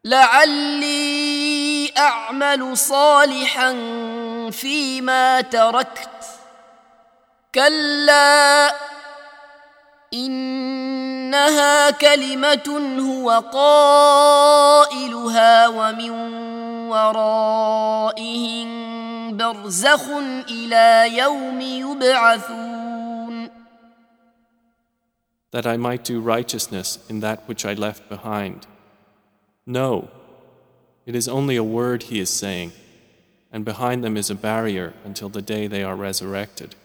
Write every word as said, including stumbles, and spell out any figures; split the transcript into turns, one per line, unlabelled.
لعلي أعمل صالحا فيما تركت كلا إنها كلمة هو قائلها ومن ورائهم برزخ إلى يوم يبعثون.
That I might do righteousness in that which I left behind. No, it is only a word he is saying, and behind them is a barrier until the day they are resurrected.